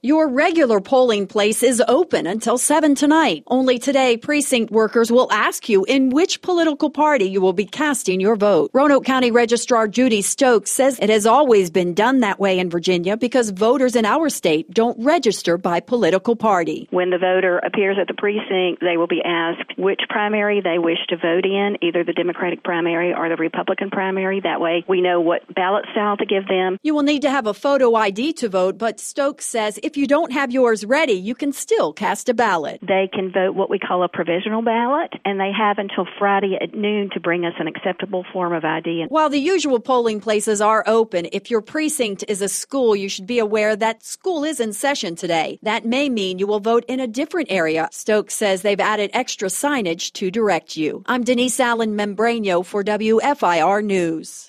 Your regular polling place is open until 7 tonight. Only today, precinct workers will ask you in which political party you will be casting your vote. Roanoke County Registrar Judy Stokes says it has always been done that way in Virginia because voters in our state don't register by political party. When the voter appears at the precinct, they will be asked which primary they wish to vote in, either the Democratic primary or the Republican primary. That way we know what ballot style to give them. You will need to have a photo ID to vote, but Stokes says if you don't have yours ready, you can still cast a ballot. They can vote what we call a provisional ballot, and they have until Friday at noon to bring us an acceptable form of ID. While the usual polling places are open, if your precinct is a school, you should be aware that school is in session today. That may mean you will vote in a different area. Stokes says they've added extra signage to direct you. I'm Denise Allen Membrano for WFIR News.